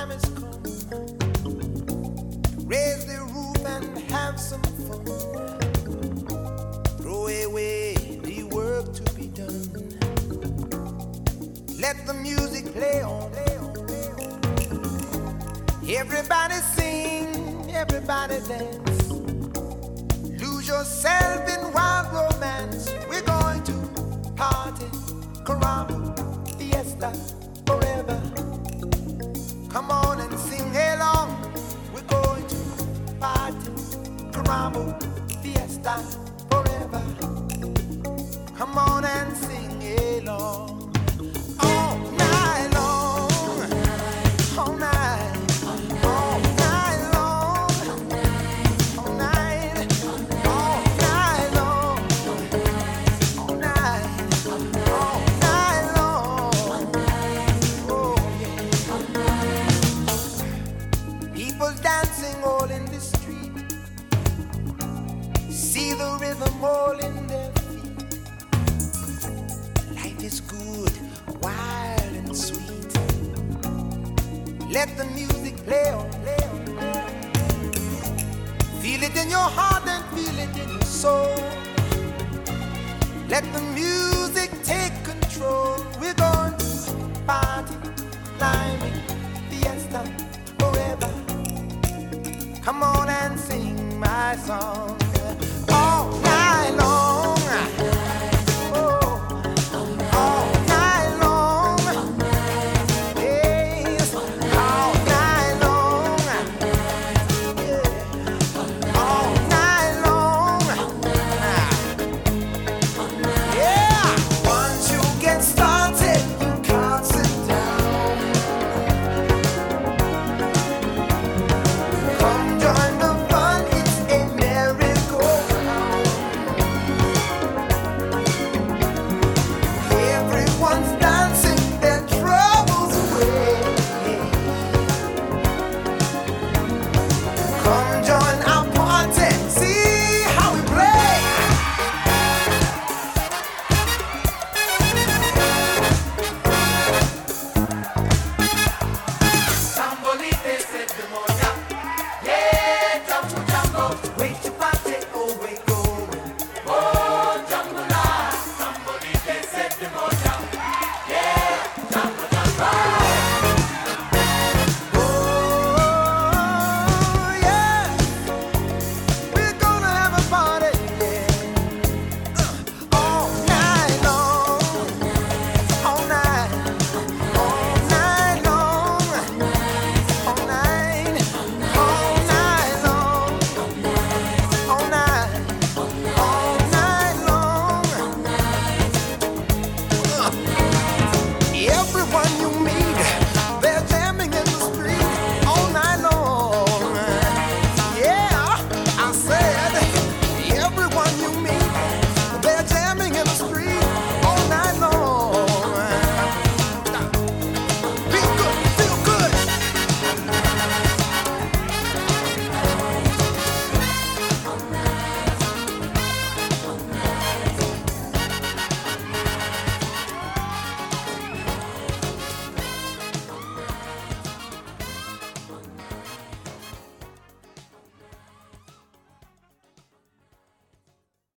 time has come. Raise the roof and have some fun. Throw away the work to be done. Let the music play on. Everybody sing, everybody dance. Lose yourself in wild romance. We're going to party, caramba, fiesta, forever. Come on and sing along. We're going to party, caramba, fiesta, forever. Come on and sing along. All night long, all night. Dancing all in the street, see the rhythm all in their feet. Life is good, wild and sweet. Let the music play on, play on, play on. Feel it in your heart and feel it in your soul. Let the music take control. We're going to party, climbing, fiesta, forever. Come on and sing my song.